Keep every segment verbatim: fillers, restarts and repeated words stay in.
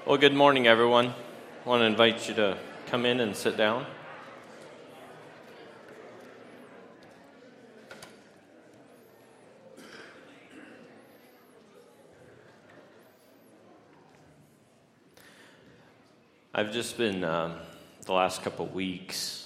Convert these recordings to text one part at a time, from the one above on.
Well, good morning, everyone. I want to invite you to come in and sit down. I've just been, um, the last couple of weeks,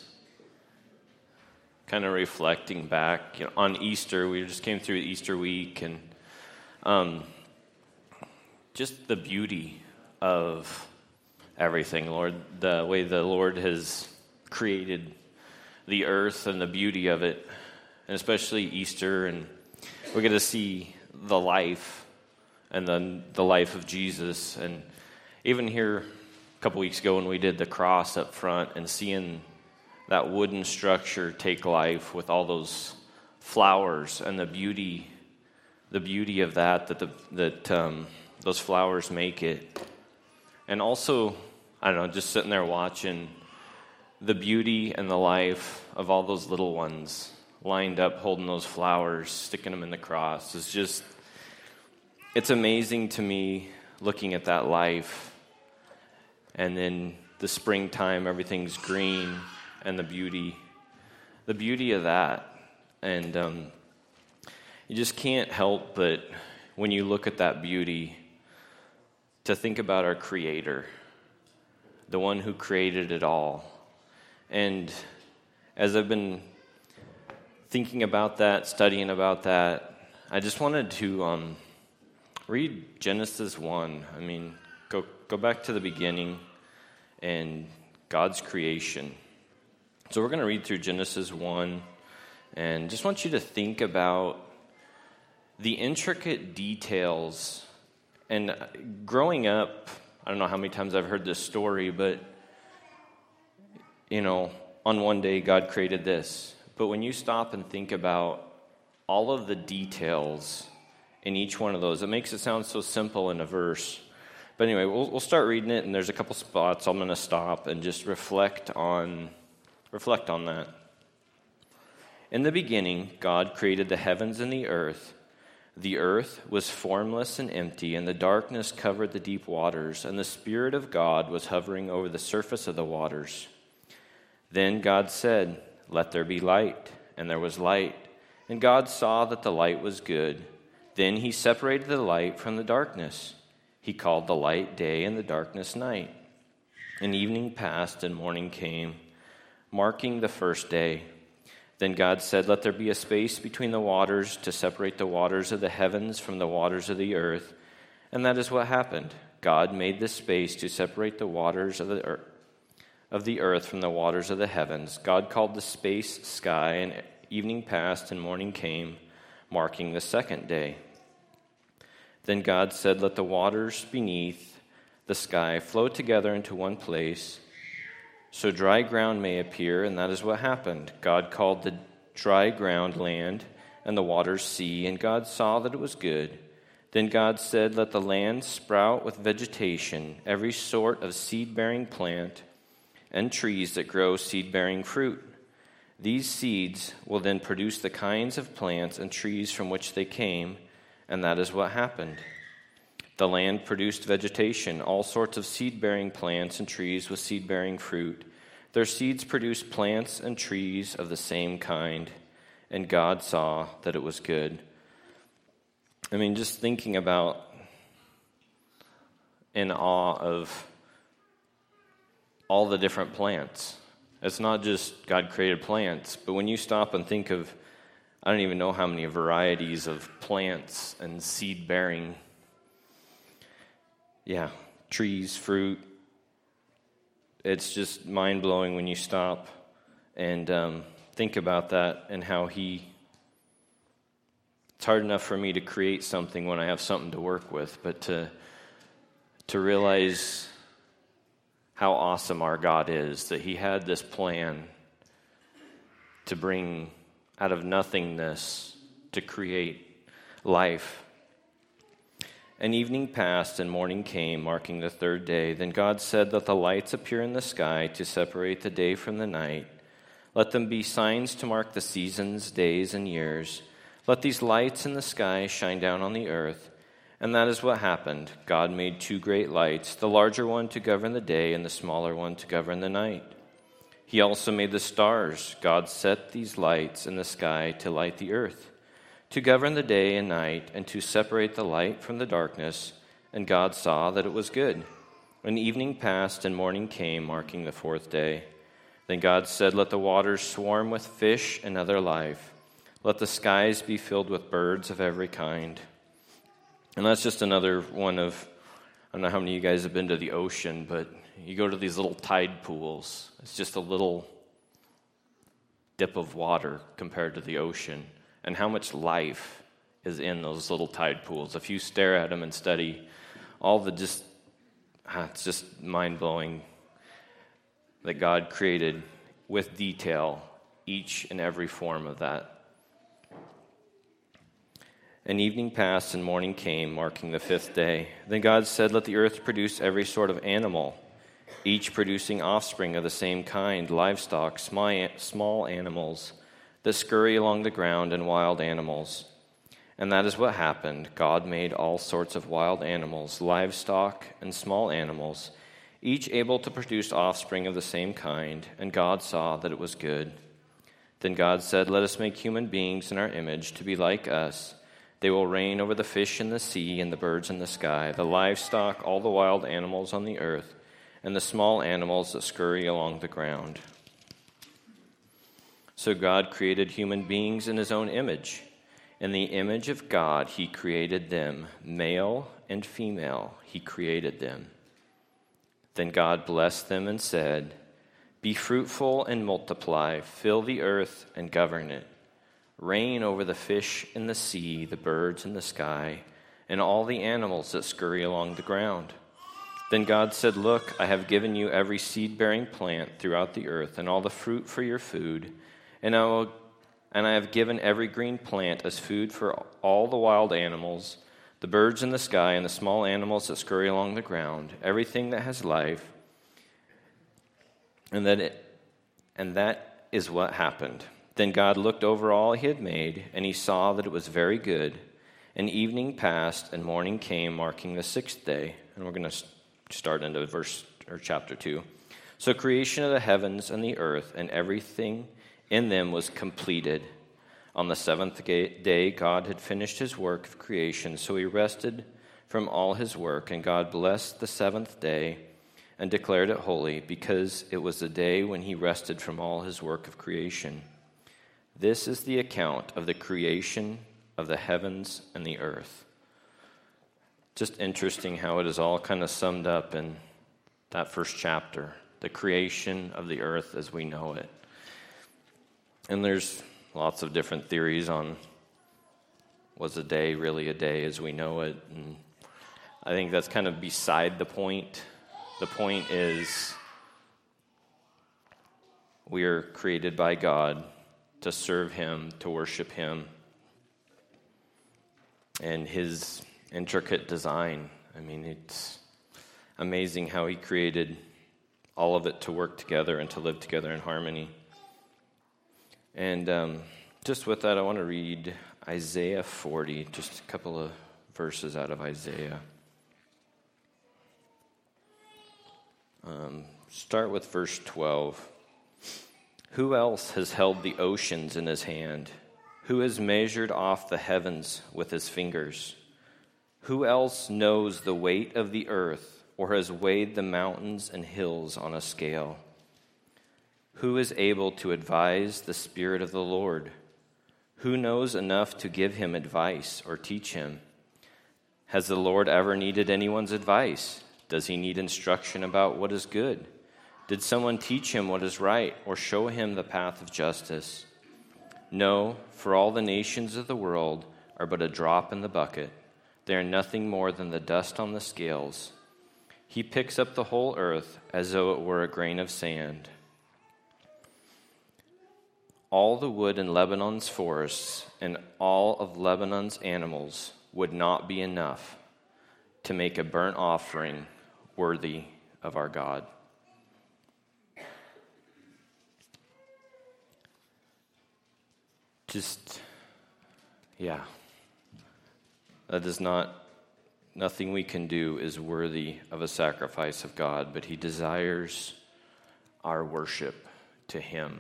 kind of reflecting back. You know, on Easter, we just came through Easter week, and um, just the beauty of everything, Lord, the way the Lord has created the earth and the beauty of it, and especially Easter, and we're going to see the life and then the life of Jesus. And even here a couple weeks ago when we did the cross up front and seeing that wooden structure take life with all those flowers and the beauty, the beauty of that, that the, that um, those flowers make it. And also, I don't know, just sitting there watching the beauty and the life of all those little ones lined up holding those flowers, sticking them in the cross. It's just, it's amazing to me looking at that life. And then the springtime, everything's green, and the beauty, the beauty of that. And um, you just can't help but, when you look at that beauty, to think about our Creator, the one who created it all. And as I've been thinking about that, studying about that, I just wanted to um, read Genesis one. I mean, go go back to the beginning and God's creation. So we're going to read through Genesis one, and just want you to think about the intricate details. And growing up, I don't know how many times I've heard this story, but, you know, on one day God created this. But when you stop and think about all of the details in each one of those, it makes it sound so simple in a verse. But anyway, we'll, we'll start reading it, and there's a couple spots I'm going to stop and just reflect on, reflect on that. In the beginning, God created the heavens and the earth. The earth was formless and empty, and the darkness covered the deep waters, and the Spirit of God was hovering over the surface of the waters. Then God said, "Let there be light," and there was light. And God saw that the light was good. Then he separated the light from the darkness. He called the light day and the darkness night. And evening passed and morning came, marking the first day. Then God said, "Let there be a space between the waters to separate the waters of the heavens from the waters of the earth." And that is what happened. God made this space to separate the waters of the earth, of the earth from the waters of the heavens. God called the space sky, and evening passed and morning came, marking the second day. Then God said, "Let the waters beneath the sky flow together into one place, so dry ground may appear," and that is what happened. God called the dry ground land, and the waters sea, and God saw that it was good. Then God said, "Let the land sprout with vegetation, every sort of seed-bearing plant, and trees that grow seed-bearing fruit. These seeds will then produce the kinds of plants and trees from which they came," and that is what happened. The land produced vegetation, all sorts of seed-bearing plants and trees with seed-bearing fruit. Their seeds produced plants and trees of the same kind, and God saw that it was good. I mean, just thinking about, in awe of all the different plants. It's not just God created plants, but when you stop and think of, I don't even know how many varieties of plants and seed-bearing, yeah, trees, fruit. It's just mind-blowing when you stop and um, think about that and how he, it's hard enough for me to create something when I have something to work with, but to to realize how awesome our God is, that he had this plan to bring out of nothingness to create life. And evening passed and morning came, marking the third day. Then God said, "Let the lights appear in the sky to separate the day from the night. Let them be signs to mark the seasons, days, and years. Let these lights in the sky shine down on the earth." And that is what happened. God made two great lights, the larger one to govern the day and the smaller one to govern the night. He also made the stars. God set these lights in the sky to light the earth, to govern the day and night, and to separate the light from the darkness. And God saw that it was good. When evening passed and morning came, marking the fourth day, then God said, "Let the waters swarm with fish and other life. Let the skies be filled with birds of every kind." And that's just another one of, I don't know how many of you guys have been to the ocean, but you go to these little tide pools. It's just a little dip of water compared to the ocean. And how much life is in those little tide pools. If you stare at them and study all the just, it's just mind-blowing that God created with detail each and every form of that. And evening passed and morning came, marking the fifth day. Then God said, "Let the earth produce every sort of animal, each producing offspring of the same kind, livestock, small animals that scurry along the ground, and wild animals." And that is what happened. God made all sorts of wild animals, livestock, and small animals, each able to produce offspring of the same kind, and God saw that it was good. Then God said, "Let us make human beings in our image, to be like us. They will reign over the fish in the sea and the birds in the sky, the livestock, all the wild animals on the earth, and the small animals that scurry along the ground." So God created human beings in his own image. In the image of God he created them, male and female he created them. Then God blessed them and said, "Be fruitful and multiply, fill the earth and govern it. Reign over the fish in the sea, the birds in the sky, and all the animals that scurry along the ground." Then God said, "Look, I have given you every seed-bearing plant throughout the earth, and all the fruit for your food, and I will, and I have given every green plant as food for all the wild animals, the birds in the sky, and the small animals that scurry along the ground, everything that has life." And that it, and that is what happened. Then God looked over all he had made, and he saw that it was very good. And evening passed, and morning came, marking the sixth day. And we're going to start into verse or chapter two. So creation of the heavens and the earth and everything in them was completed. On the seventh day, God had finished his work of creation, so he rested from all his work. And God blessed the seventh day and declared it holy, because it was the day when he rested from all his work of creation. This is the account of the creation of the heavens and the earth. Just interesting how it is all kind of summed up in that first chapter, the creation of the earth as we know it. And there's lots of different theories on, was a day really a day as we know it? And I think that's kind of beside the point. The point is we are created by God to serve him, to worship him, and his intricate design. I mean, it's amazing how he created all of it to work together and to live together in harmony. And um, just with that, I want to read Isaiah forty, just a couple of verses out of Isaiah. Um, start with verse twelve. "Who else has held the oceans in his hand? Who has measured off the heavens with his fingers? Who else knows the weight of the earth, or has weighed the mountains and hills on a scale? Who is able to advise the Spirit of the Lord? Who knows enough to give him advice or teach him? Has the Lord ever needed anyone's advice? Does he need instruction about what is good? Did someone teach him what is right, or show him the path of justice? No, for all the nations of the world are but a drop in the bucket. They are nothing more than the dust on the scales. He picks up the whole earth as though it were a grain of sand. All the wood in Lebanon's forests and all of Lebanon's animals would not be enough to make a burnt offering worthy of our God." Just, yeah, that is not nothing we can do is worthy of a sacrifice of God, but he desires our worship to him.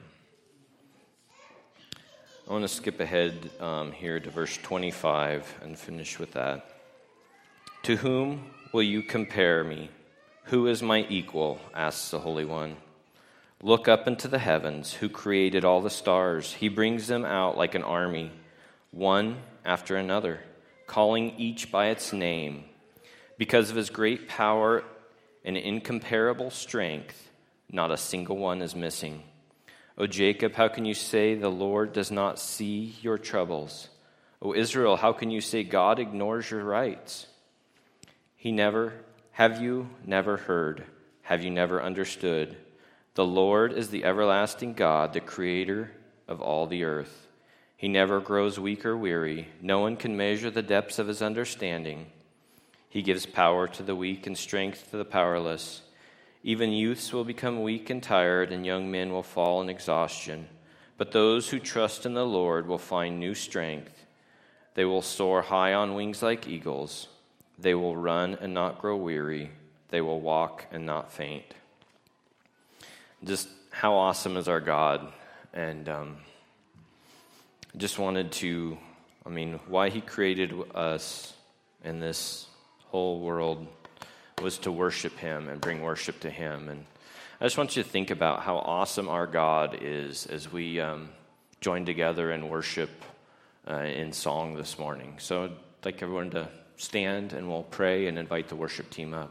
I want to skip ahead um, here to verse twenty-five and finish with that. To whom will you compare me? Who is my equal? Asks the Holy One. Look up into the heavens. Who created all the stars? He brings them out like an army, one after another, calling each by its name. Because of his great power and incomparable strength, not a single one is missing. O Jacob, how can you say the Lord does not see your troubles? O Israel, how can you say God ignores your rights? He never, have you never heard? Have you never understood? The Lord is the everlasting God, the creator of all the earth. He never grows weak or weary. No one can measure the depths of his understanding. He gives power to the weak and strength to the powerless. Even youths will become weak and tired, and young men will fall in exhaustion. But those who trust in the Lord will find new strength. They will soar high on wings like eagles. They will run and not grow weary. They will walk and not faint. Just how awesome is our God. And um, I just wanted to, I mean, why he created us in this whole world was to worship him and bring worship to him. And I just want you to think about how awesome our God is as we um, join together and worship uh, in song this morning. So I'd like everyone to stand and we'll pray and invite the worship team up.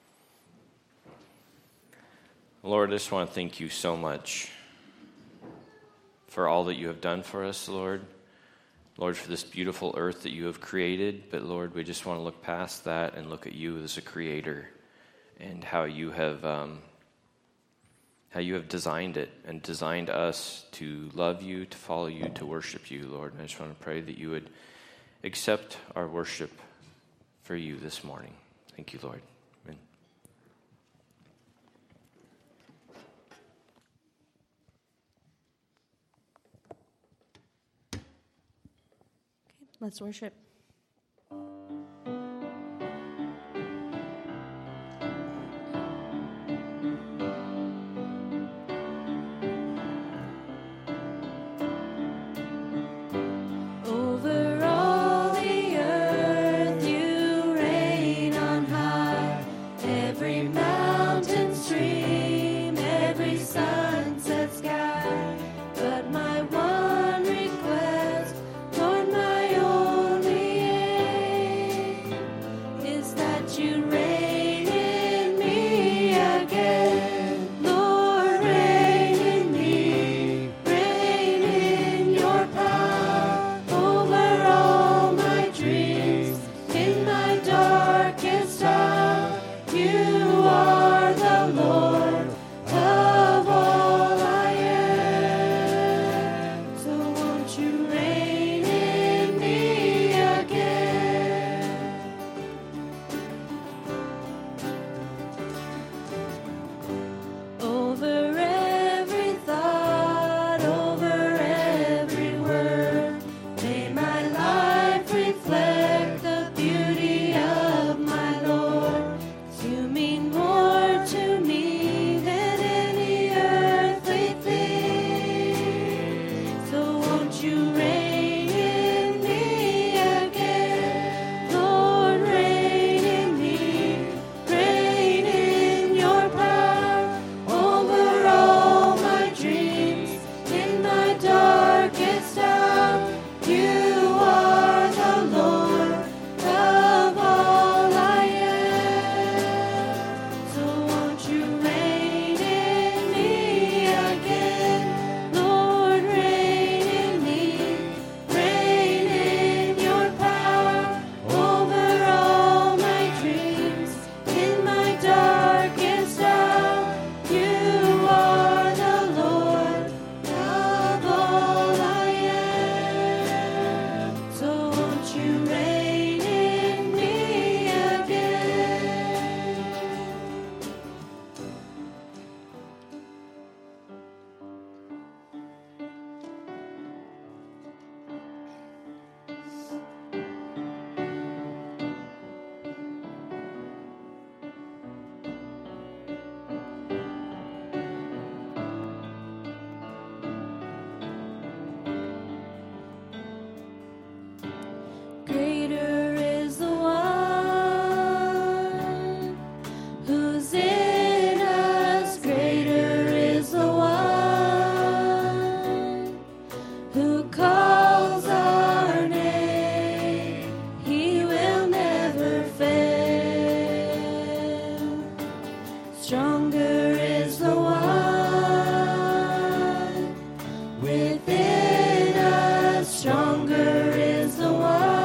Lord, I just want to thank you so much for all that you have done for us, Lord. Lord, for this beautiful earth that you have created. But Lord, we just want to look past that and look at you as a creator and how you have um, how you have designed it and designed us to love you, to follow you, to worship you, Lord. And I just want to pray that you would accept our worship for you this morning. Thank you, Lord. Amen. Let's worship. Over all the earth you reign on high. Every mountain stream, every sunset sky. But my one request, Lord, my only Stronger is the one within us. Stronger is the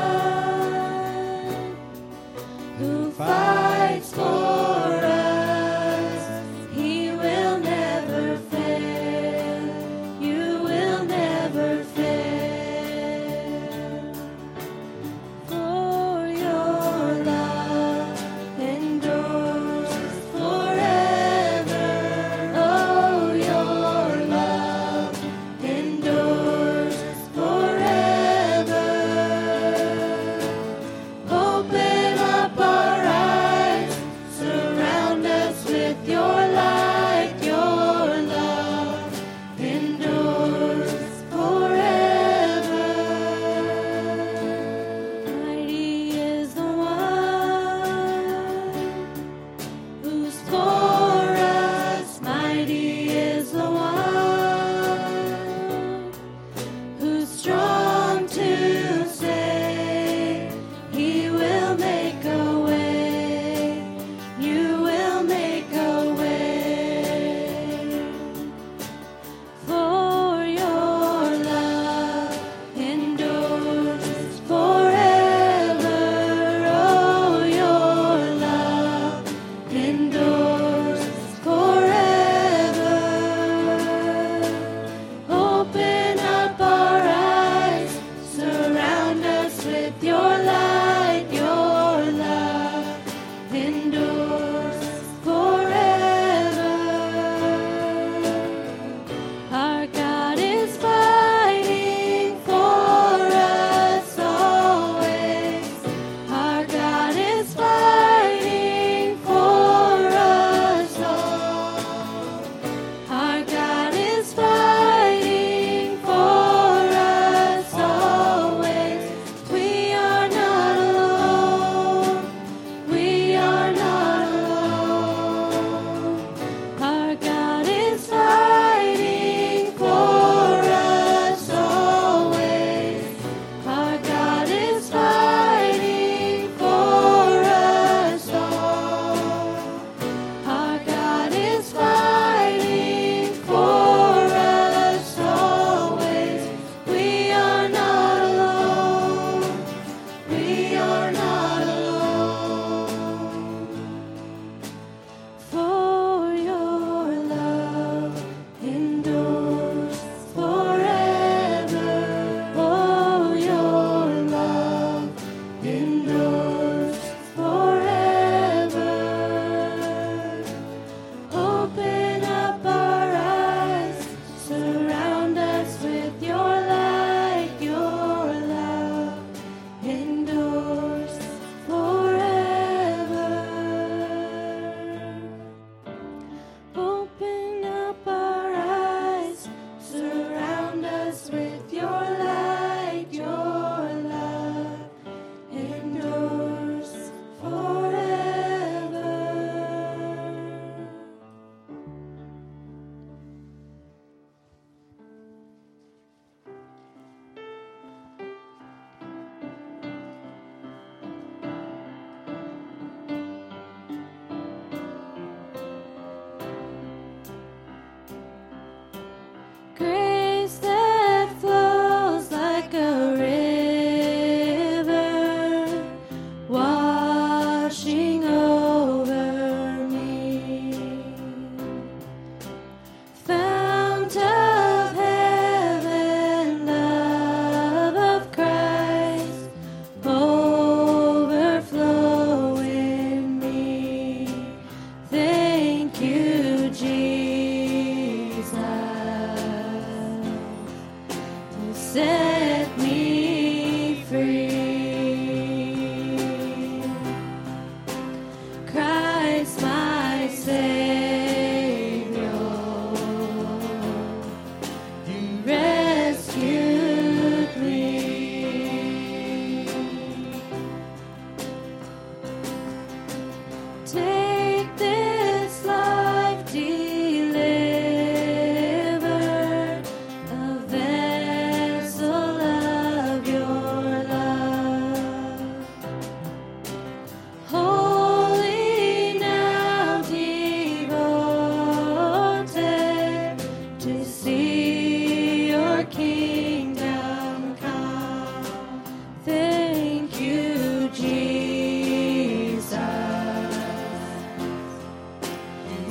one who fights for us. He will never fail. You will never fail. For your love endures forever.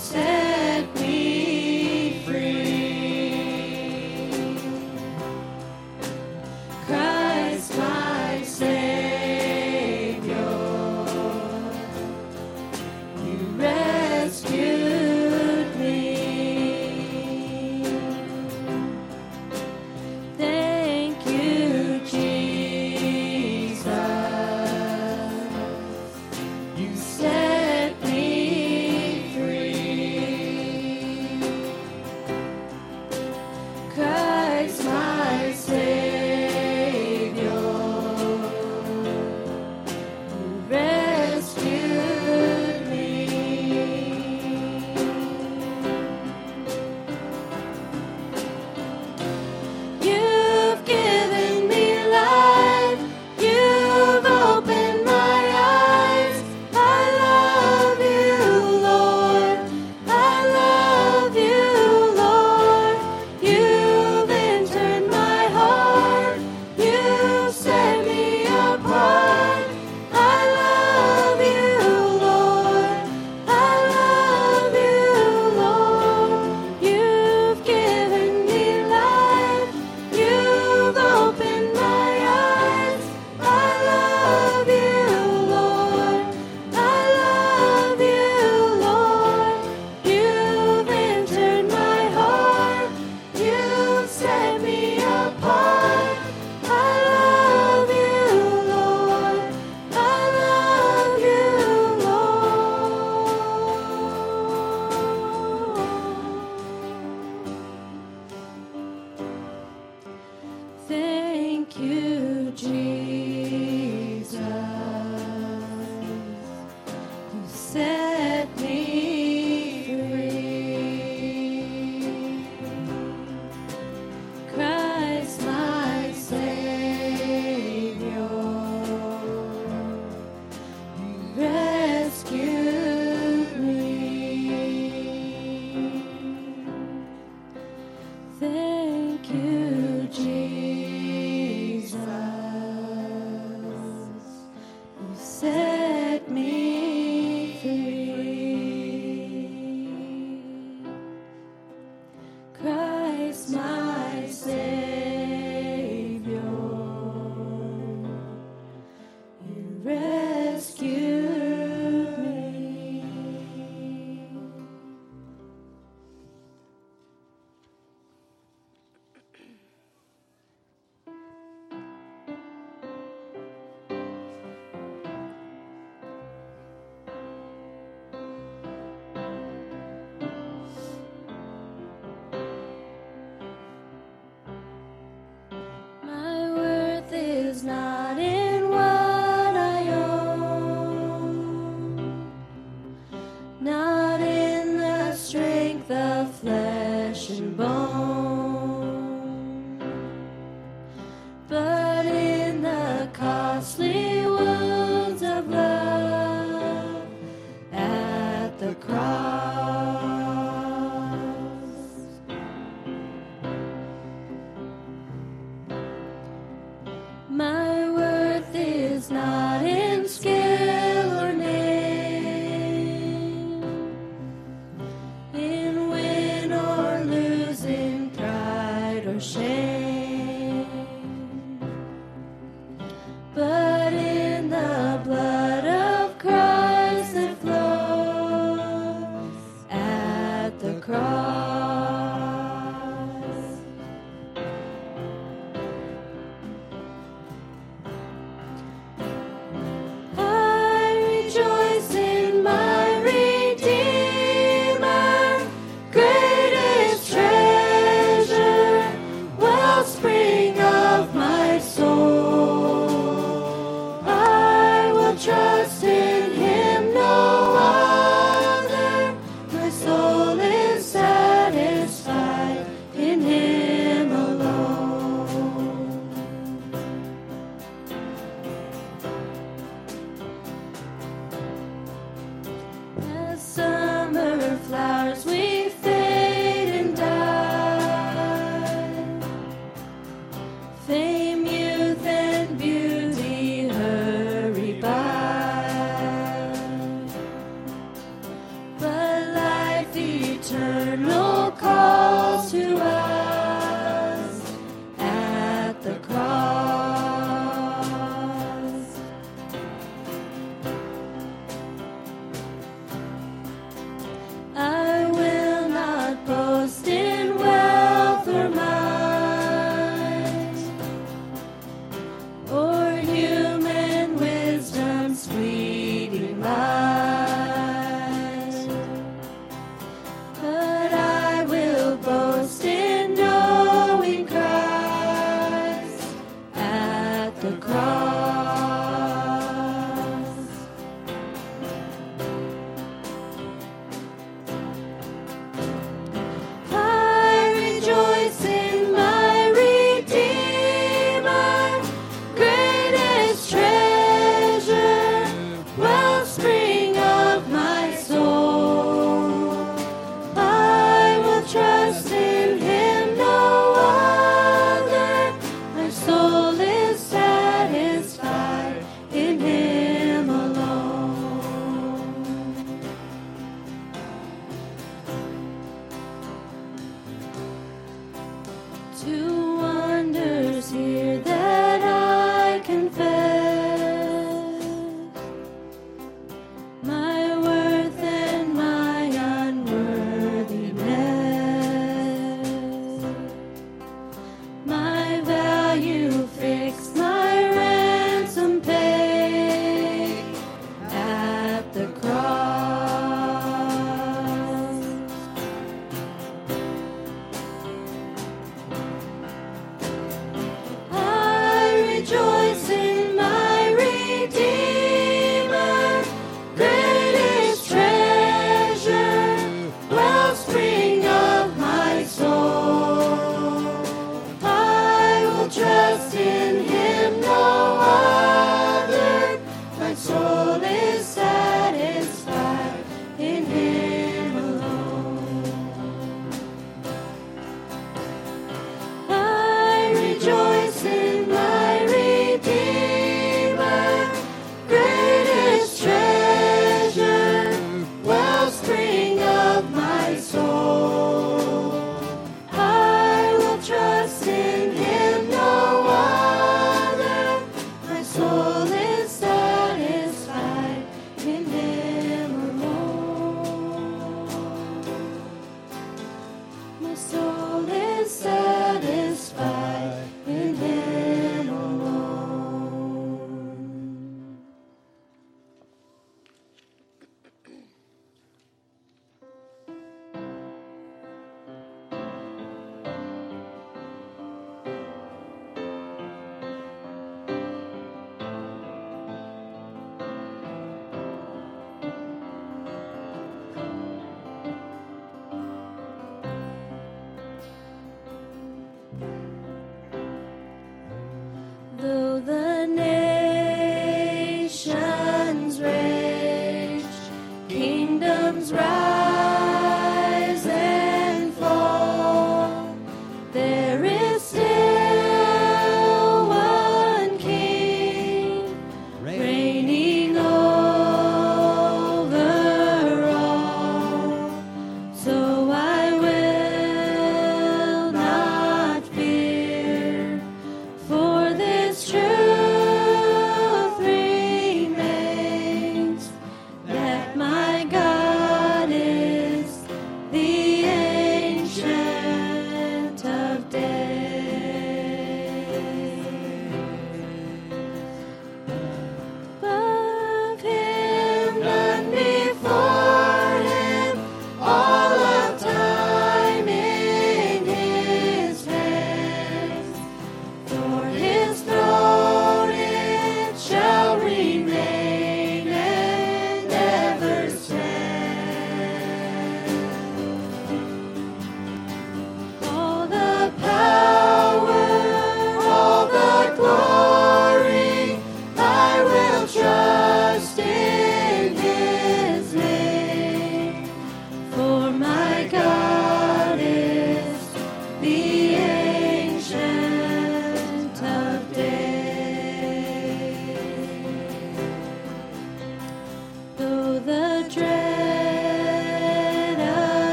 set me free. Christ my Savior, you rescued me. Thank you, Jesus. You set me free. Christ my Savior, you rescued me. You've given me life. You've opened my eyes. I love you, Lord. I love you, Lord. You've entered my heart. You set me apart. I love you, Lord. I love you, Lord. You've given me life. You've opened my eyes. I love you, Lord. I love you, Lord. You've entered my heart. You've set me apart. I love you, Lord. I love you, Lord. Thank you, Jesus. You set me free. Christ my Savior, you rescued me. Thank you, Jesus. You set me free. Christ my Savior, you rescued me. My worth is not in what I own, not in the strength of flesh and bone, but in the costly wounds of love at the cross. My worth is not in skill or name, in win or lose, in pride or shame, but in the blood of Christ that flows at the cross. I rejoice in my Redeemer, greatest treasure, wellspring of my soul. I will trust in Him, no other. My soul is satisfied in Him alone. As summer flowers we fade and die, fame, youth, and beauty hurry by, but life eternal call to us at the cross. I will not boast in wealth or might, or human wisdom's fleeting light, but I will boast in knowing Christ at the cross. I rejoice in my Redeemer, greatest treasure, wellspring of my soul. I will trust in him, no other. My soul is satisfied in him alone. Two wonders here that I confess, my worth and my unworthiness, my value fixed, my ransom paid at the cross. I rejoice in my Redeemer, greatest treasure, wellspring of my soul. I will trust in him, no other. My soul is satisfied in him alone. I rejoice in my Redeemer, greatest treasure, wellspring of my soul. I will trust in him, no other. My soul is satisfied in him alone. My soul is satisfied in him alone. Though the nations rage, kingdoms rise and fall, there is still one King reigning over all. So I will not fear, for this truth remains, that my God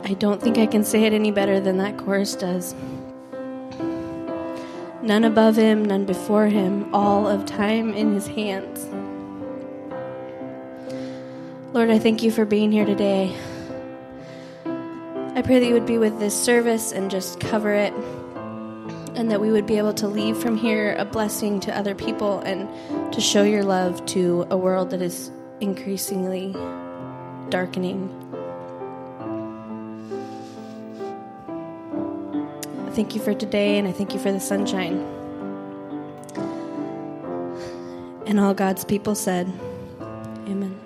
I don't think I can say it any better than that chorus does. None above him, none before him, all of time in his hands. Lord, I thank you for being here today. I pray that you would be with this service and just cover it, and that we would be able to leave from here a blessing to other people and to show your love to a world that is increasingly darkening. I thank you for today, and I thank you for the sunshine. And all God's people said, amen.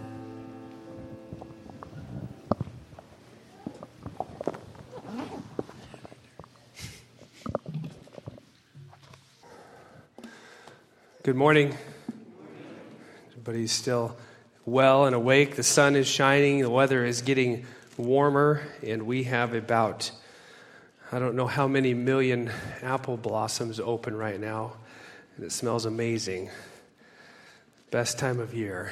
Good morning. Everybody's still well and awake. The sun is shining. The weather is getting warmer. And we have about, I don't know how many million apple blossoms open right now. And it smells amazing. Best time of year.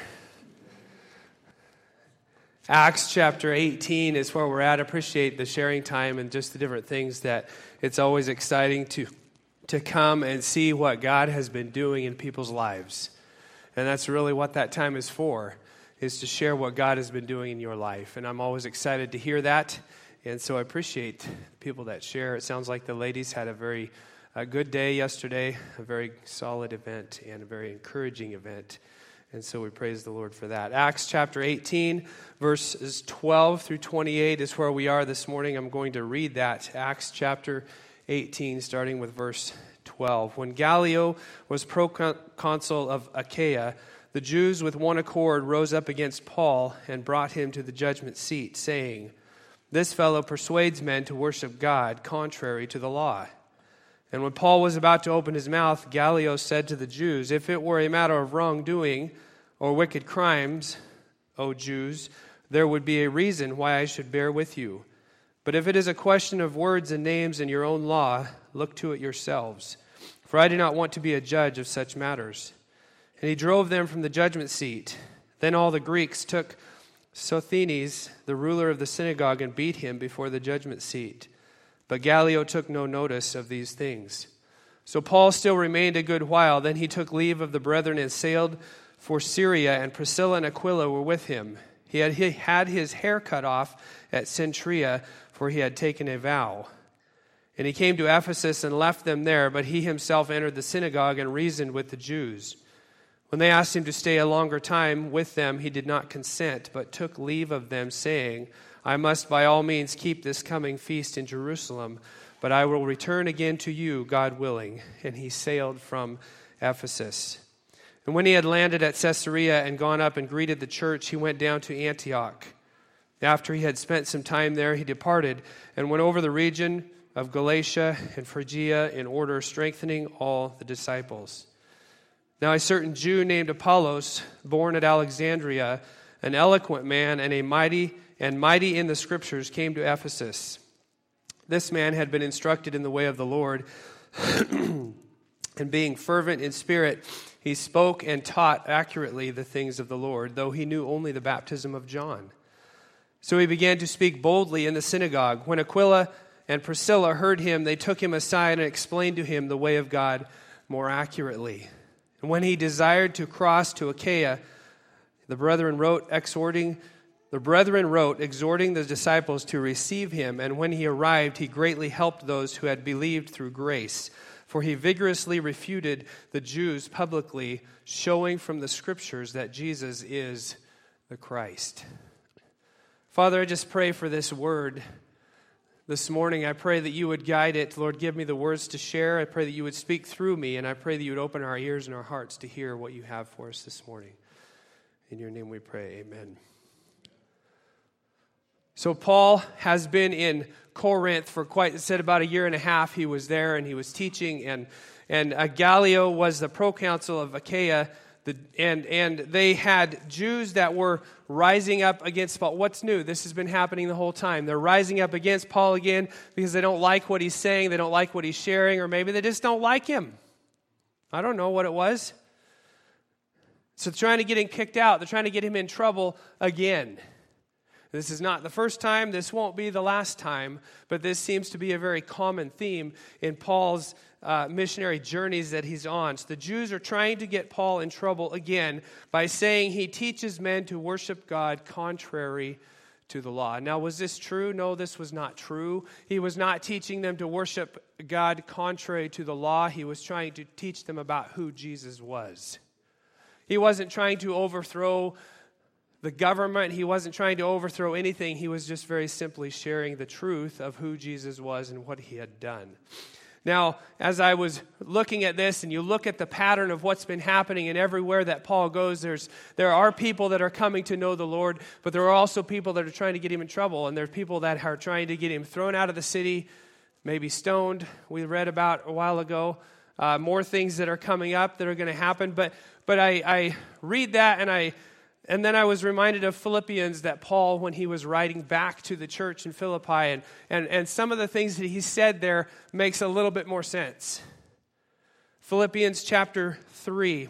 Acts chapter eighteen is where we're at. I appreciate the sharing time and just the different things that it's always exciting to to come and see what God has been doing in people's lives. And that's really what that time is for, is to share what God has been doing in your life. And I'm always excited to hear that. And so I appreciate people that share. It sounds like the ladies had a very a good day yesterday, a very solid event and a very encouraging event. And so we praise the Lord for that. Acts chapter eighteen, verses twelve through twenty-eight is where we are this morning. I'm going to read that. Acts chapter eighteen, starting with verse twelve. When Gallio was proconsul of Achaia, the Jews with one accord rose up against Paul and brought him to the judgment seat, saying, "This fellow persuades men to worship God contrary to the law." And when Paul was about to open his mouth, Gallio said to the Jews, "If it were a matter of wrongdoing or wicked crimes, O Jews, there would be a reason why I should bear with you. But if it is a question of words and names in your own law, look to it yourselves. For I do not want to be a judge of such matters." And he drove them from the judgment seat. Then all the Greeks took Sosthenes, the ruler of the synagogue, and beat him before the judgment seat. But Gallio took no notice of these things. So Paul still remained a good while. Then he took leave of the brethren and sailed for Syria, and Priscilla and Aquila were with him. He had, he had his hair cut off at Cenchrea, for he had taken a vow. And he came to Ephesus and left them there, but he himself entered the synagogue and reasoned with the Jews. When they asked him to stay a longer time with them, he did not consent, but took leave of them, saying, "I must by all means keep this coming feast in Jerusalem, but I will return again to you, God willing." And he sailed from Ephesus. And when he had landed at Caesarea and gone up and greeted the church, he went down to Antioch. After he had spent some time there, he departed and went over the region of Galatia and Phrygia in order, strengthening all the disciples. Now a certain Jew named Apollos, born at Alexandria, an eloquent man and a mighty and mighty in the Scriptures, came to Ephesus. This man had been instructed in the way of the Lord, and being fervent in spirit, he spoke and taught accurately the things of the Lord, though he knew only the baptism of John. So he began to speak boldly in the synagogue. When Aquila and Priscilla heard him, they took him aside and explained to him the way of God more accurately. And when he desired to cross to Achaia, the brethren wrote, exhorting the brethren wrote, exhorting the disciples to receive him. And when he arrived, he greatly helped those who had believed through grace. For he vigorously refuted the Jews publicly, showing from the Scriptures that Jesus is the Christ. Father, I just pray for this word this morning. I pray that you would guide it. Lord, give me the words to share. I pray that you would speak through me, and I pray that you would open our ears and our hearts to hear what you have for us this morning. In your name we pray, amen. So Paul has been in Corinth for quite, it said about a year and a half. He was there and he was teaching, and and uh, Gallio was the proconsul of Achaia, the, and and they had Jews that were rising up against Paul. What's new? This has been happening the whole time. They're rising up against Paul again because they don't like what he's saying, they don't like what he's sharing, or maybe they just don't like him. I don't know what it was. So they're trying to get him kicked out. They're trying to get him in trouble again. This is not the first time. This won't be the last time. But this seems to be a very common theme in Paul's uh, missionary journeys that he's on. So the Jews are trying to get Paul in trouble again by saying he teaches men to worship God contrary to the law. Now, was this true? No, this was not true. He was not teaching them to worship God contrary to the law. He was trying to teach them about who Jesus was. He wasn't trying to overthrow the government. He wasn't trying to overthrow anything. He was just very simply sharing the truth of who Jesus was and what he had done. Now, as I was looking at this, and you look at the pattern of what's been happening, and everywhere that Paul goes, there's there are people that are coming to know the Lord, but there are also people that are trying to get him in trouble, and there are people that are trying to get him thrown out of the city, maybe stoned. We read about a while ago. Uh, more things that are coming up that are going to happen. But but I, I read that, and I and then I was reminded of Philippians, that Paul, when he was writing back to the church in Philippi, and, and, and some of the things that he said there makes a little bit more sense. Philippians chapter three,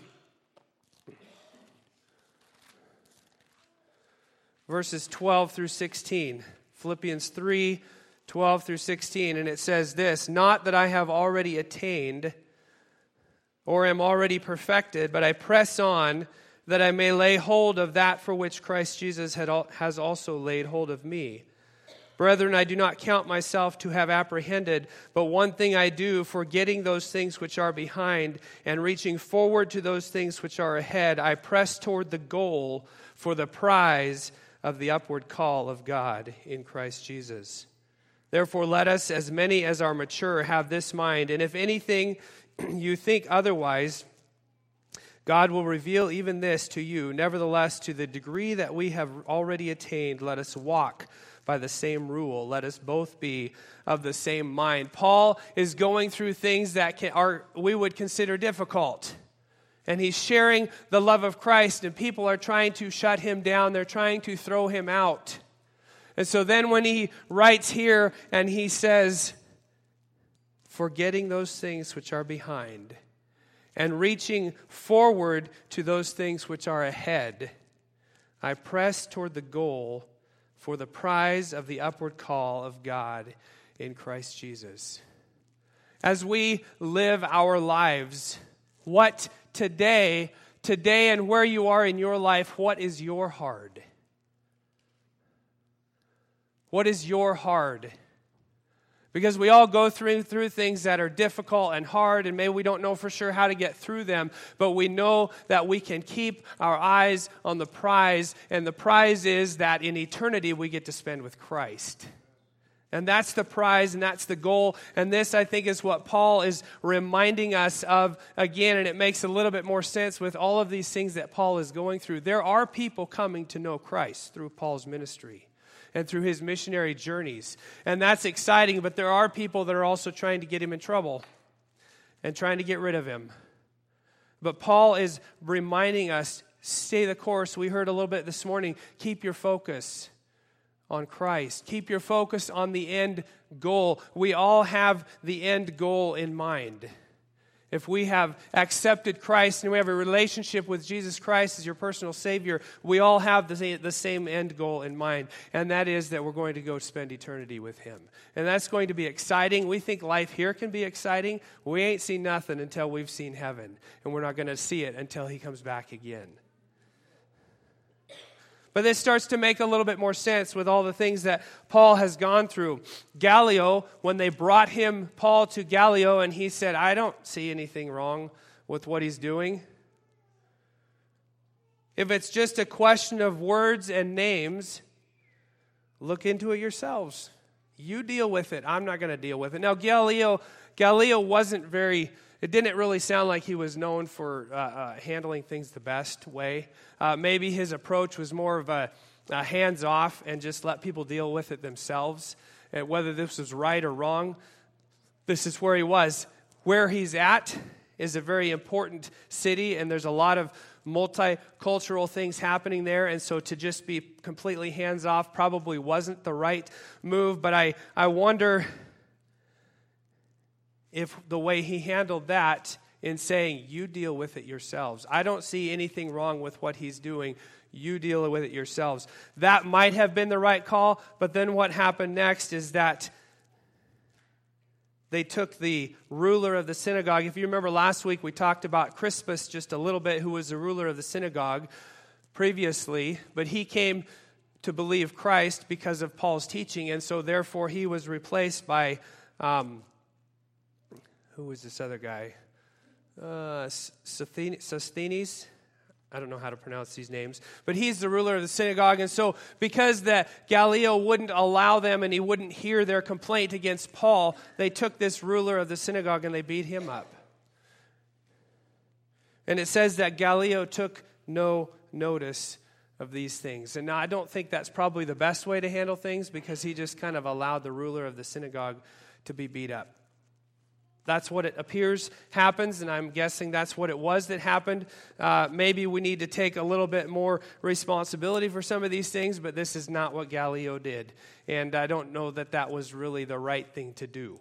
verses twelve through sixteen. Philippians three, twelve through sixteen, and it says this: "Not that I have already attained or am already perfected, but I press on, that I may lay hold of that for which Christ Jesus had al- has also laid hold of me. Brethren, I do not count myself to have apprehended, but one thing I do, forgetting those things which are behind, and reaching forward to those things which are ahead, I press toward the goal for the prize of the upward call of God in Christ Jesus. Therefore, let us, as many as are mature, have this mind, and if anything you think otherwise, God will reveal even this to you. Nevertheless, to the degree that we have already attained, let us walk by the same rule. Let us both be of the same mind." Paul is going through things that can, are we would consider difficult. And he's sharing the love of Christ, and people are trying to shut him down. They're trying to throw him out. And so then when he writes here and he says, "Forgetting those things which are behind, and reaching forward to those things which are ahead, I press toward the goal for the prize of the upward call of God in Christ Jesus." As we live our lives, what today, today and where you are in your life, what is your hard? What is your hard? Because we all go through through things that are difficult and hard, and maybe we don't know for sure how to get through them, but we know that we can keep our eyes on the prize, and the prize is that in eternity we get to spend with Christ. And that's the prize, and that's the goal, and this, I think, is what Paul is reminding us of again, and it makes a little bit more sense with all of these things that Paul is going through. There are people coming to know Christ through Paul's ministry and through his missionary journeys. And that's exciting, but there are people that are also trying to get him in trouble and trying to get rid of him. But Paul is reminding us, stay the course. We heard a little bit this morning, keep your focus on Christ. Keep your focus on the end goal. We all have the end goal in mind. If we have accepted Christ and we have a relationship with Jesus Christ as your personal Savior, we all have the, the same end goal in mind, and that is that we're going to go spend eternity with Him. And that's going to be exciting. We think life here can be exciting. We ain't seen nothing until we've seen heaven, and we're not going to see it until He comes back again. But this starts to make a little bit more sense with all the things that Paul has gone through. Gallio, when they brought him, Paul, to Gallio, and he said, I don't see anything wrong with what he's doing. If it's just a question of words and names, look into it yourselves. You deal with it. I'm not going to deal with it. Now, Gallio, Gallio wasn't very... It didn't really sound like he was known for uh, uh, handling things the best way. Uh, maybe his approach was more of a, a hands-off and just let people deal with it themselves. And whether this was right or wrong, this is where he was. Where he's at is a very important city, and there's a lot of multicultural things happening there, and so to just be completely hands-off probably wasn't the right move. But I, I wonder... if the way he handled that in saying, you deal with it yourselves. I don't see anything wrong with what he's doing. You deal with it yourselves. That might have been the right call, but then what happened next is that they took the ruler of the synagogue. If you remember last week, we talked about Crispus just a little bit, who was the ruler of the synagogue previously, but he came to believe Christ because of Paul's teaching, and so therefore he was replaced by, um, who was this other guy? Uh, Sosthenes? I don't know how to pronounce these names, but he's the ruler of the synagogue. And so because that Gallio wouldn't allow them and he wouldn't hear their complaint against Paul, they took this ruler of the synagogue and they beat him up. And it says that Gallio took no notice of these things. And now I don't think that's probably the best way to handle things, because he just kind of allowed the ruler of the synagogue to be beat up. That's what it appears happens, and I'm guessing that's what it was that happened. Uh, maybe we need to take a little bit more responsibility for some of these things, but this is not what Gallio did. And I don't know that that was really the right thing to do.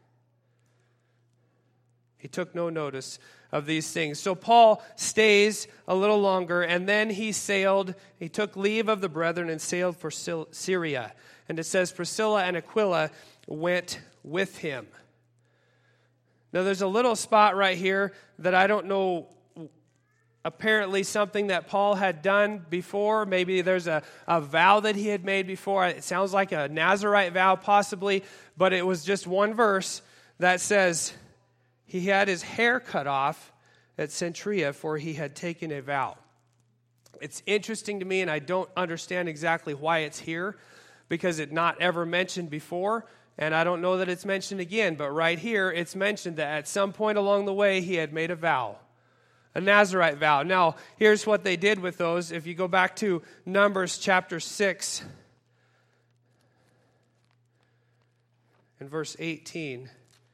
He took no notice of these things. So Paul stays a little longer, and then he sailed, he took leave of the brethren and sailed for Syria. And it says Priscilla and Aquila went with him. Now, there's a little spot right here that I don't know, apparently something that Paul had done before. Maybe there's a, a vow that he had made before. It sounds like a Nazirite vow, possibly, but it was just one verse that says he had his hair cut off at Centuria, for he had taken a vow. It's interesting to me, and I don't understand exactly why it's here, because it's not ever mentioned before. And I don't know that it's mentioned again, but right here it's mentioned that at some point along the way he had made a vow, a Nazirite vow. Now, here's what they did with those. If you go back to Numbers chapter six and verse eighteen,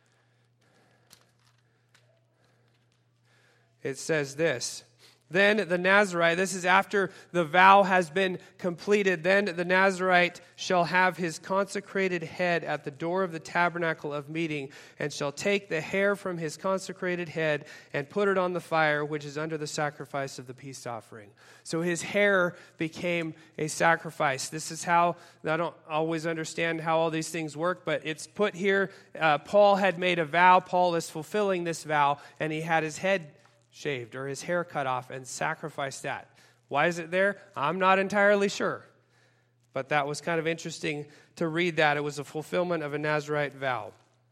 it says this. Then the Nazirite, this is after the vow has been completed, then the Nazirite shall have his consecrated head at the door of the tabernacle of meeting, and shall take the hair from his consecrated head and put it on the fire, which is under the sacrifice of the peace offering. So his hair became a sacrifice. This is how, I don't always understand how all these things work, but it's put here. Uh, Paul had made a vow. Paul is fulfilling this vow, and he had his head shaved or his hair cut off and sacrificed that. Why is it there? I'm not entirely sure. But that was kind of interesting to read that. It was a fulfillment of a Nazirite vow.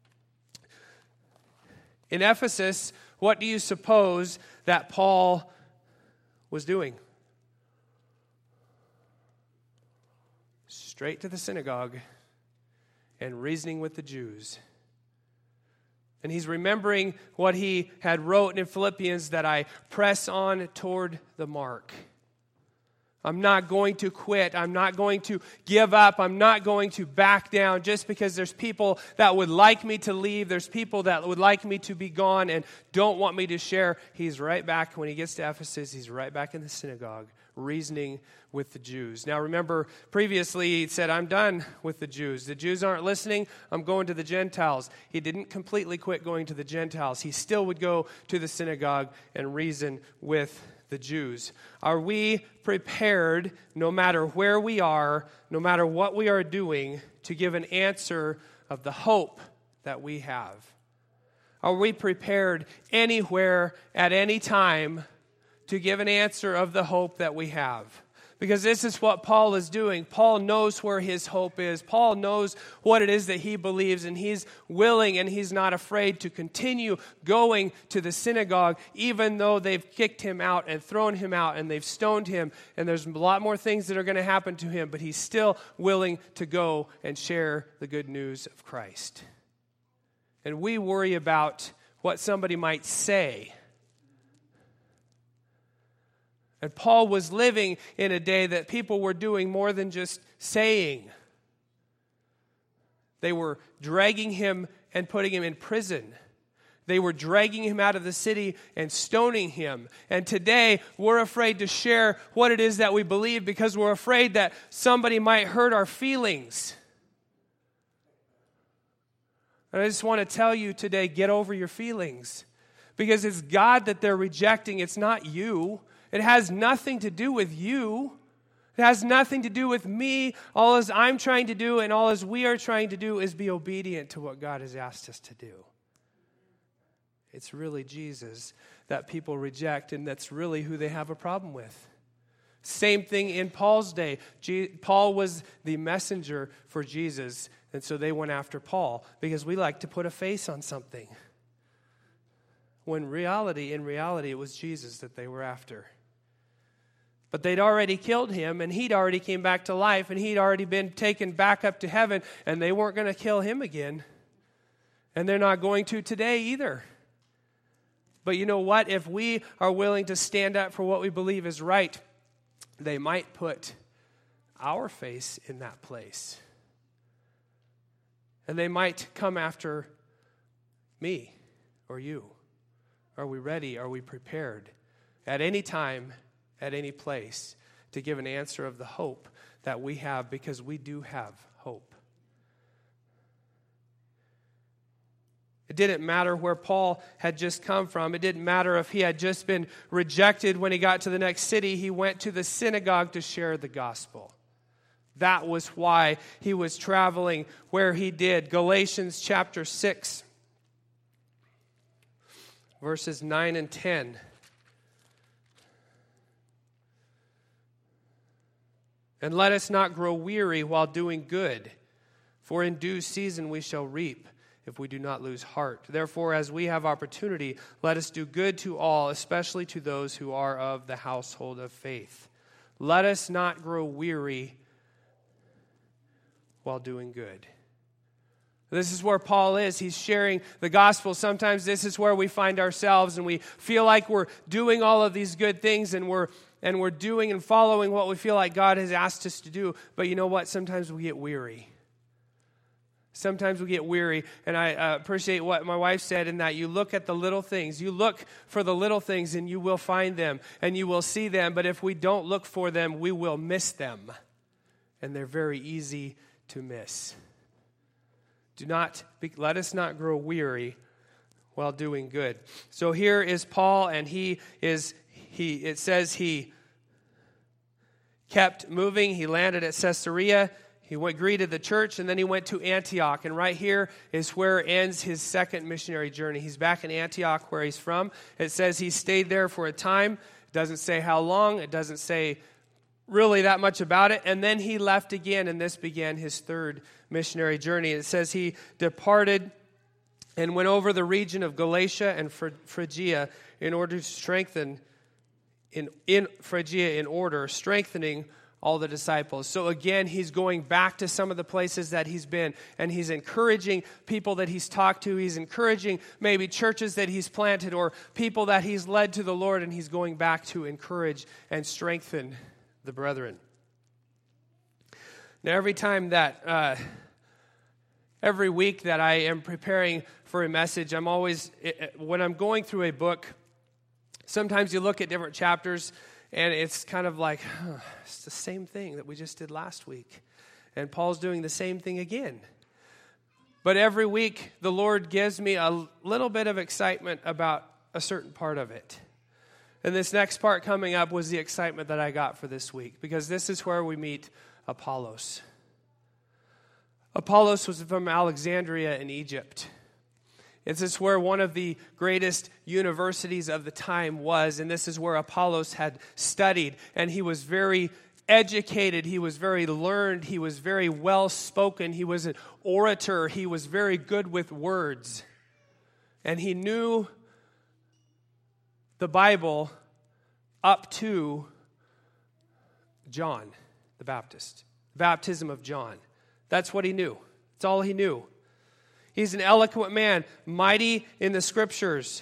In Ephesus, what do you suppose that Paul was doing? Straight to the synagogue and reasoning with the Jews. And he's remembering what he had wrote in Philippians, that I press on toward the mark. I'm not going to quit. I'm not going to give up. I'm not going to back down just because there's people that would like me to leave. There's people that would like me to be gone and don't want me to share. He's right back, when he gets to Ephesus, he's right back in the synagogue, reasoning with the Jews. Now remember, previously he said, I'm done with the Jews. The Jews aren't listening. I'm going to the Gentiles. He didn't completely quit going to the Gentiles. He still would go to the synagogue and reason with the Jews. Are we prepared, no matter where we are, no matter what we are doing, to give an answer of the hope that we have? Are we prepared anywhere, at any time, to give an answer of the hope that we have? Because this is what Paul is doing. Paul knows where his hope is. Paul knows what it is that he believes, and he's willing and he's not afraid to continue going to the synagogue, even though they've kicked him out and thrown him out and they've stoned him, and there's a lot more things that are going to happen to him, but he's still willing to go and share the good news of Christ. And we worry about what somebody might say. And Paul was living in a day that people were doing more than just saying. They were dragging him and putting him in prison. They were dragging him out of the city and stoning him. And today, we're afraid to share what it is that we believe because we're afraid that somebody might hurt our feelings. And I just want to tell you today, get over your feelings. Because it's God that they're rejecting. It's not you. It has nothing to do with you. It has nothing to do with me. All as I'm trying to do and all as we are trying to do is be obedient to what God has asked us to do. It's really Jesus that people reject, and that's really who they have a problem with. Same thing in Paul's day. Je- Paul was the messenger for Jesus, and so they went after Paul because we like to put a face on something. When reality, in reality, it was Jesus that they were after. But they'd already killed him, and he'd already came back to life, and he'd already been taken back up to heaven, and they weren't going to kill him again. And they're not going to today either. But you know what? If we are willing to stand up for what we believe is right, they might put our face in that place. And they might come after me or you. Are we ready? Are we prepared? At any time, at any place, to give an answer of the hope that we have, because we do have hope. It didn't matter where Paul had just come from. It didn't matter if he had just been rejected when he got to the next city. He went to the synagogue to share the gospel. That was why he was traveling where he did. Galatians chapter six, verses nine and ten. And let us not grow weary while doing good, for in due season we shall reap, if we do not lose heart. Therefore, as we have opportunity, let us do good to all, especially to those who are of the household of faith. Let us not grow weary while doing good. This is where Paul is. He's sharing the gospel. Sometimes this is where we find ourselves, and we feel like we're doing all of these good things, and we're and we're doing and following what we feel like God has asked us to do. But you know what? Sometimes we get weary. Sometimes we get weary, and I uh, appreciate what my wife said in that you look at the little things. You look for the little things, and you will find them, and you will see them. But if we don't look for them, we will miss them, and they're very easy to miss. Do not be, let us not grow weary while doing good. So here is Paul, and he is he. It says he kept moving. He landed at Caesarea. He went, greeted the church, and then he went to Antioch. And right here is where ends his second missionary journey. He's back in Antioch, where he's from. It says he stayed there for a time. It doesn't say how long. It doesn't say really that much about it. And then he left again, and this began his third missionary journey. It says he departed and went over the region of Galatia and Phrygia in order to strengthen, in, in Phrygia in order, strengthening all the disciples. So again, he's going back to some of the places that he's been, and he's encouraging people that he's talked to. He's encouraging maybe churches that he's planted or people that he's led to the Lord, and he's going back to encourage and strengthen the brethren. Now, every time that, uh, every week that I am preparing for a message, I'm always, when I'm going through a book, sometimes you look at different chapters, and it's kind of like, huh, it's the same thing that we just did last week. And Paul's doing the same thing again. But every week, the Lord gives me a little bit of excitement about a certain part of it. And this next part coming up was the excitement that I got for this week, because this is where we meet Apollos. Apollos was from Alexandria in Egypt. This is where one of the greatest universities of the time was, and this is where Apollos had studied, and he was very educated, he was very learned, he was very well-spoken, he was an orator, he was very good with words, and he knew the Bible up to John the Baptist, the baptism of John. That's what he knew. That's all he knew. He's an eloquent man, mighty in the Scriptures.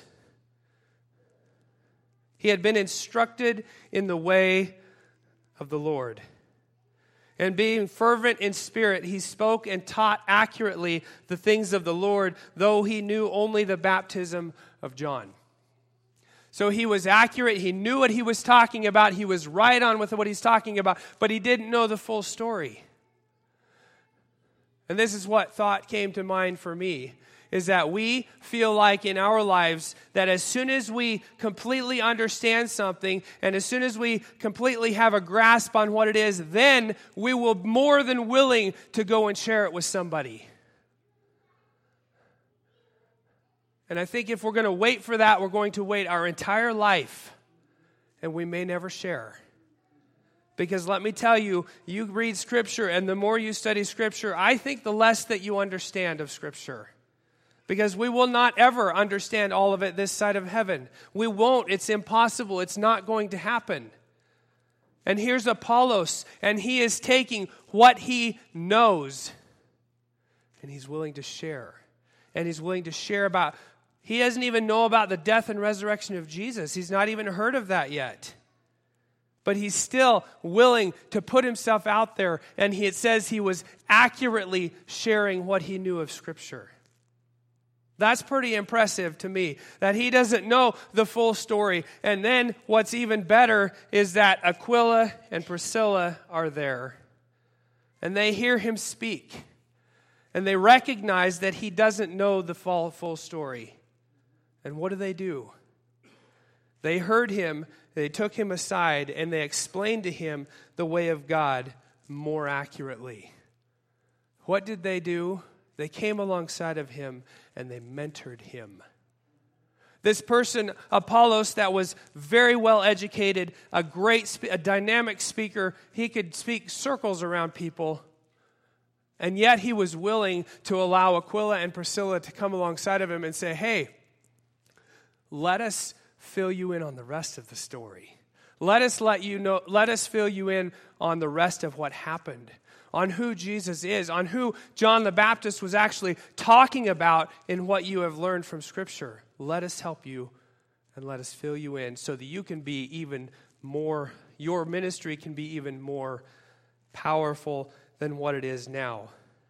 He had been instructed in the way of the Lord. And being fervent in spirit, he spoke and taught accurately the things of the Lord, though he knew only the baptism of John. So he was accurate. He knew what he was talking about. He was right on with what he's talking about, but he didn't know the full story. And this is what thought came to mind for me, is that we feel like in our lives that as soon as we completely understand something and as soon as we completely have a grasp on what it is, then we will more than willing to go and share it with somebody. And I think if we're going to wait for that, we're going to wait our entire life, and we may never share. Because let me tell you, you read Scripture, and the more you study Scripture, I think the less that you understand of Scripture. Because we will not ever understand all of it this side of heaven. We won't. It's impossible. It's not going to happen. And here's Apollos, and he is taking what he knows, and he's willing to share. And he's willing to share about, he doesn't even know about the death and resurrection of Jesus. He's not even heard of that yet. But he's still willing to put himself out there, and he, it says he was accurately sharing what he knew of Scripture. That's pretty impressive to me, that he doesn't know the full story. And then what's even better is that Aquila and Priscilla are there, and they hear him speak, and they recognize that he doesn't know the full, full story. And what do they do? They heard him, they took him aside, and they explained to him the way of God more accurately. What did they do? They came alongside of him, and they mentored him. This person, Apollos, that was very well educated, a great, a dynamic speaker, he could speak circles around people, and yet he was willing to allow Aquila and Priscilla to come alongside of him and say, hey, let us fill you in on the rest of the story. Let us let you know, let us fill you in on the rest of what happened, on who Jesus is, on who John the Baptist was actually talking about in what you have learned from Scripture. Let us help you and let us fill you in so that you can be even more, your ministry can be even more powerful than what it is now.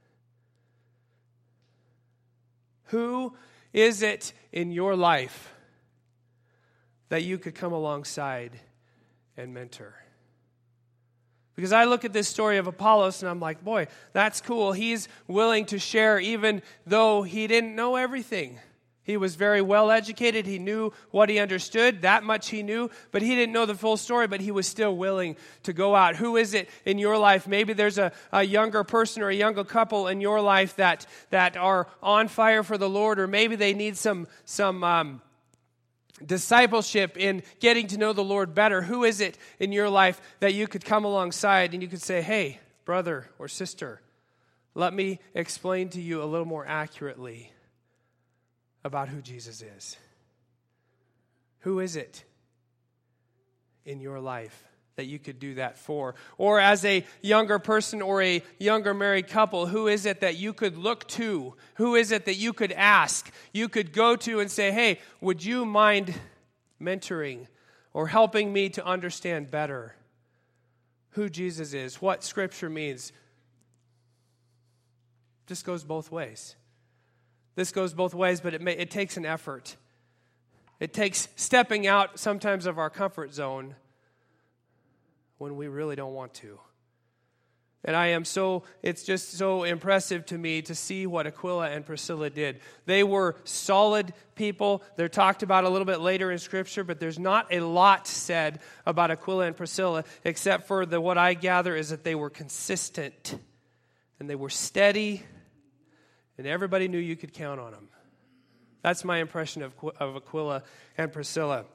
Who is it in your life that you could come alongside and mentor? Because I look at this story of Apollos and I'm like, boy, that's cool. He's willing to share even though he didn't know everything. He was very well educated. He knew what he understood. That much he knew. But he didn't know the full story, but he was still willing to go out. Who is it in your life? Maybe there's a, a younger person or a younger couple in your life that, that are on fire for the Lord, or maybe they need some, some um, discipleship in getting to know the Lord better. Who is it in your life that you could come alongside and you could say, hey, brother or sister, let me explain to you a little more accurately about who Jesus is? Who is it in your life that you could do that for? Or as a younger person or a younger married couple, who is it that you could look to? Who is it that you could ask? You could go to and say, hey, would you mind mentoring or helping me to understand better who Jesus is, what Scripture means? This goes both ways. This goes both ways, but it may, it takes an effort. It takes stepping out sometimes of our comfort zone when we really don't want to. And I am so, it's just so impressive to me to see what Aquila and Priscilla did. They were solid people. They're talked about a little bit later in Scripture, but there's not a lot said about Aquila and Priscilla, except for the what I gather is that they were consistent and they were steady, and everybody knew you could count on them. That's my impression of, of Aquila and Priscilla.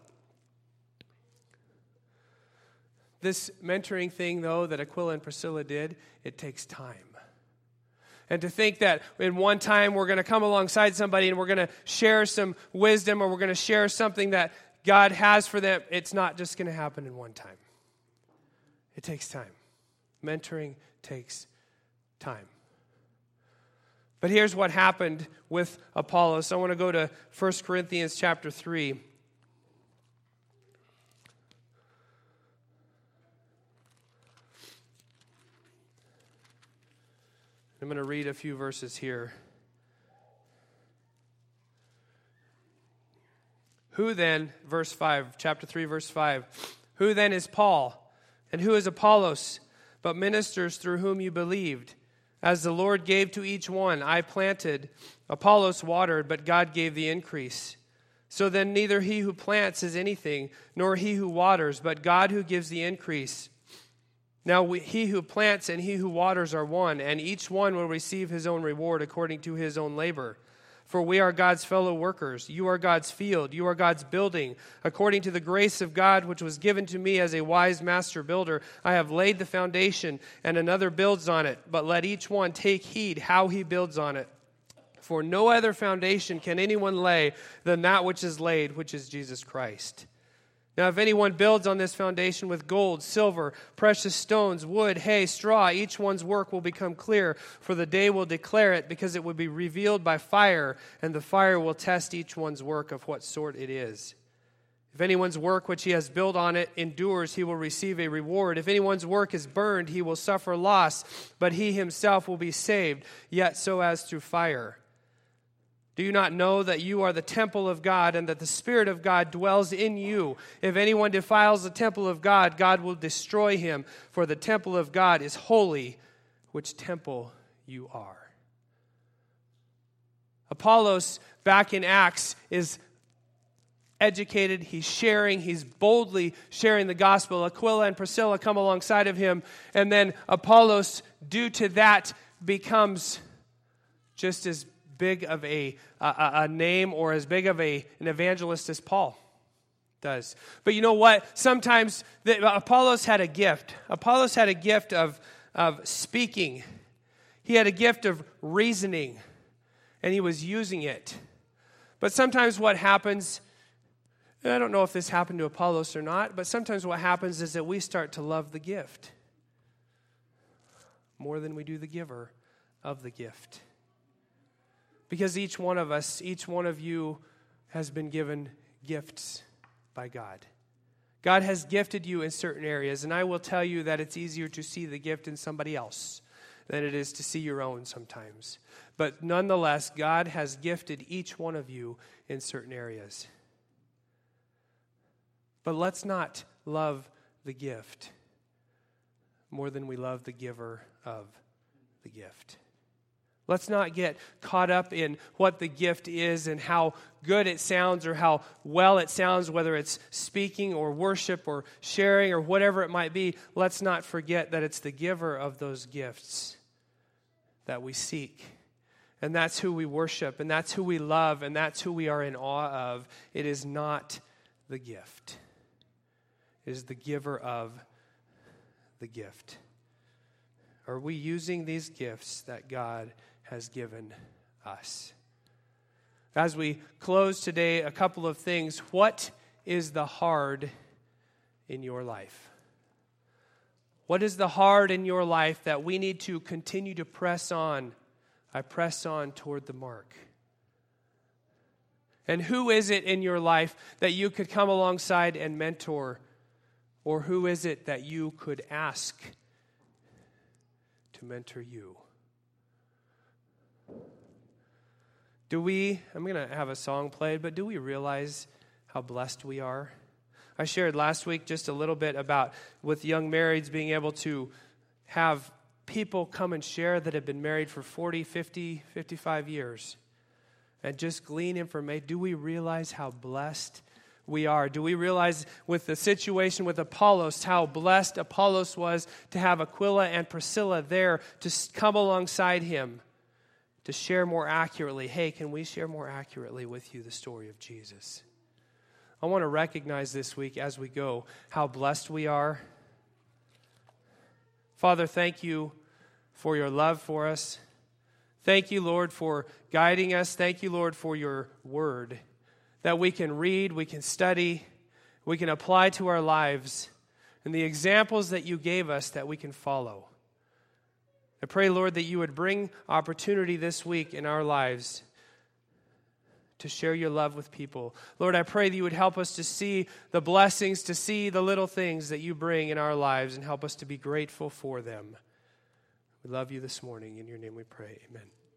This mentoring thing, though, that Aquila and Priscilla did, it takes time. And to think that in one time we're going to come alongside somebody and we're going to share some wisdom or we're going to share something that God has for them, it's not just going to happen in one time. It takes time. Mentoring takes time. But here's what happened with Apollos. I want to go to First Corinthians chapter three. I'm going to read a few verses here. Who then, verse five, chapter three, verse five, who then is Paul, and who is Apollos, but ministers through whom you believed, As the Lord gave to each one, I planted, Apollos watered, but God gave the increase. So then neither he who plants is anything, nor he who waters, but God who gives the increase. Now we, he who plants and he who waters are one, and each one will receive his own reward according to his own labor. For we are God's fellow workers. You are God's field. You are God's building. According to the grace of God which was given to me as a wise master builder, I have laid the foundation, and another builds on it. But let each one take heed how he builds on it. For no other foundation can anyone lay than that which is laid, which is Jesus Christ. Now, if anyone builds on this foundation with gold, silver, precious stones, wood, hay, straw, each one's work will become clear, for the day will declare it, because it will be revealed by fire, and the fire will test each one's work of what sort it is. If anyone's work which he has built on it endures, he will receive a reward. If anyone's work is burned, he will suffer loss, but he himself will be saved, yet so as through fire. Do you not know that you are the temple of God and that the Spirit of God dwells in you? If anyone defiles the temple of God, God will destroy him, for the temple of God is holy, which temple you are. Apollos, back in Acts, is educated, he's sharing, he's boldly sharing the gospel. Aquila and Priscilla come alongside of him, and then Apollos, due to that, becomes just as big of a, a, a name or as big of a, an evangelist as Paul does. But you know what? Sometimes the, Apollos had a gift. Apollos had a gift of, of speaking. He had a gift of reasoning, and he was using it. But sometimes what happens, and I don't know if this happened to Apollos or not, but sometimes what happens is that we start to love the gift more than we do the giver of the gift. Because each one of us, each one of you has been given gifts by God. God has gifted you in certain areas, and I will tell you that it's easier to see the gift in somebody else than it is to see your own sometimes. But nonetheless, God has gifted each one of you in certain areas. But let's not love the gift more than we love the giver of the gift. Let's not get caught up in what the gift is and how good it sounds or how well it sounds, whether it's speaking or worship or sharing or whatever it might be. Let's not forget that it's the giver of those gifts that we seek. And that's who we worship, and that's who we love, and that's who we are in awe of. It is not the gift. It is the giver of the gift. Are we using these gifts that God has given us? As we close today, a couple of things. What is the hard in your life? What is the hard in your life that we need to continue to press on? I press on toward the mark. And who is it in your life that you could come alongside and mentor? Or who is it that you could ask to mentor you? Do we, I'm going to have a song played, but do we realize how blessed we are? I shared last week just a little bit about with young marrieds being able to have people come and share that have been married for forty, fifty, fifty-five years and just glean information. Do we realize how blessed we are? Do we realize with the situation with Apollos, how blessed Apollos was to have Aquila and Priscilla there to come alongside him, to share more accurately? Hey, can we share more accurately with you the story of Jesus? I want to recognize this week as we go how blessed we are. Father, thank you for your love for us. Thank you, Lord, for guiding us. Thank you, Lord, for your word that we can read, we can study, we can apply to our lives, and the examples that you gave us that we can follow. I pray, Lord, that you would bring opportunity this week in our lives to share your love with people. Lord, I pray that you would help us to see the blessings, to see the little things that you bring in our lives, and help us to be grateful for them. We love you this morning. In your name we pray. Amen.